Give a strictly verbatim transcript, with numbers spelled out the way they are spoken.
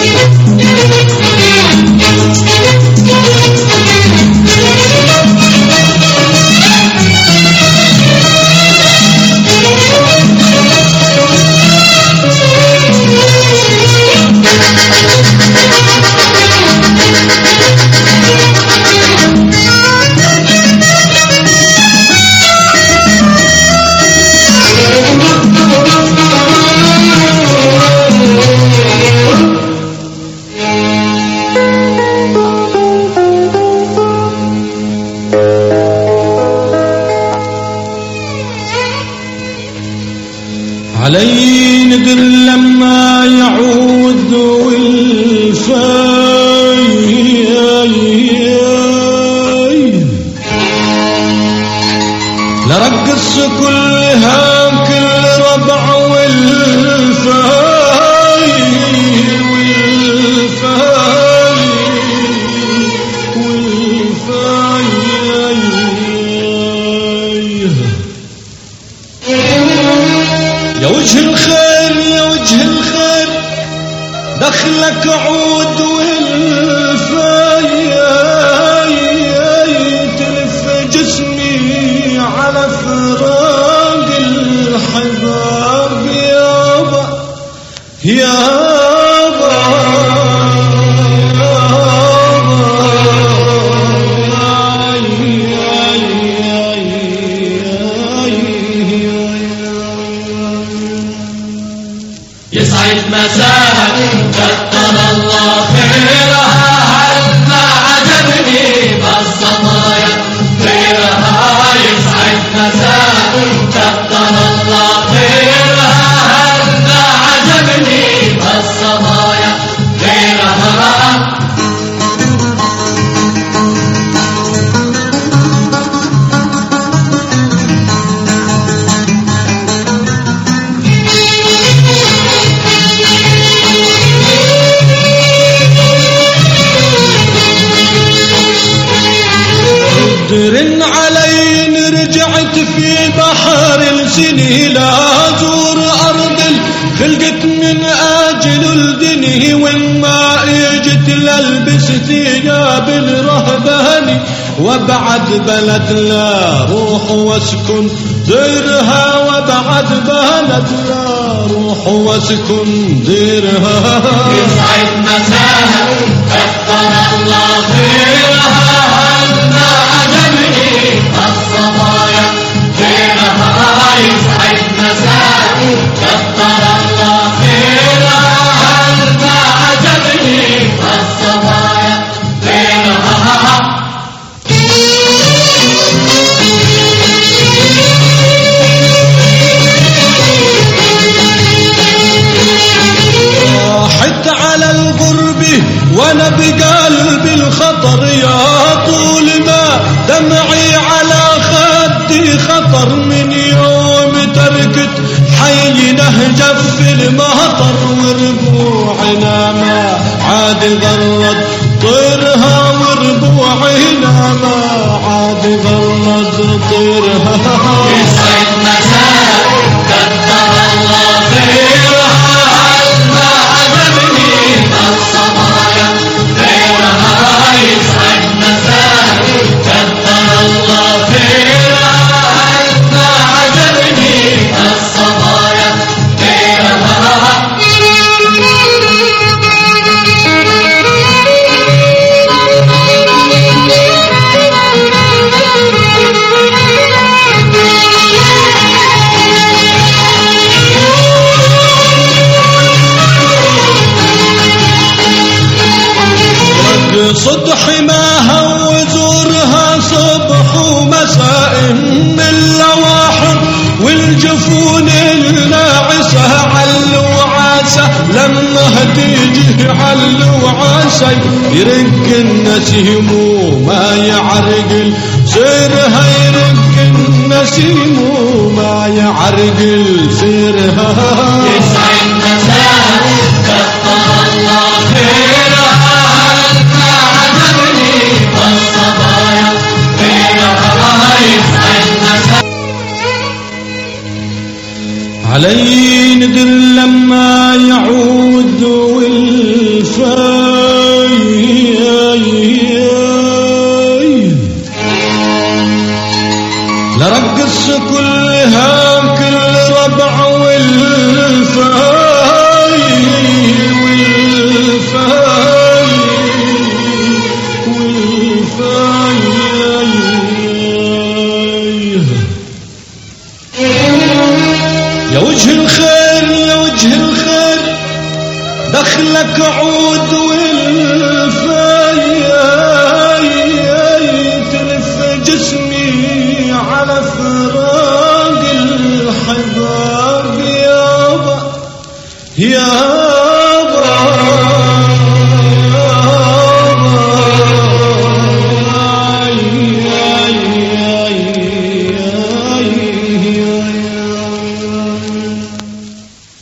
علي ندر لما يعود والفاي لرقص كلها كل ربع والفاي والفاي والفاي يا وجه الخير يا وجه الخير دخلك عود والفاي تلف جسمي على فراق الحباب يابا يابا يسعد مساك كتر الله خيرها هل ما عجبني بالصبايا غيرها يسعد مساك كتر الله خيرها هل ما عجبني بالصبايا غيرها رن علي رجعت في بحر السني لا أزور أرض خلقت من أجل الدني وإن ما إجت للبس ثياب الرهباني وابعد بلد لا روح واسكن ديرها وابعد بلد لا روح واسكن ديرها يسعد مساها كتر الله خيرها الصبايا غيرها يسعد مساك كتر الله خيرها هل ما عجبني الصبايا غيرها راحت على الغرب وانا بقلب الخطر يا طول ما دمعي على خدي خطر من يوم تركت حي نهجف في المهطر وربوعنا ما عاد غرد طيرها وربوعنا ما عاد غرد طيرها يسعد مساك كتر الله خيرها هل ما عجبني الصبايا غيرها يسعد مساك كتر الله خيرها هل ما عجبني الصبايا غيرها صد حماها وزورها صبح ومساء من لواحم والجفون الناعسة عل وعاسة لما هتيجي عل وعاسة يرق النسيم وما يعرقل سيرها يرق النسيم وما يعرقل سيرها يسعد مساك كتر الله خيرها الصبايا غيرها يسعد مساك علي ندر لما يعود والفاي الخير دخلك عود والفاي تلف جسمي على فراق الحباب يابا يا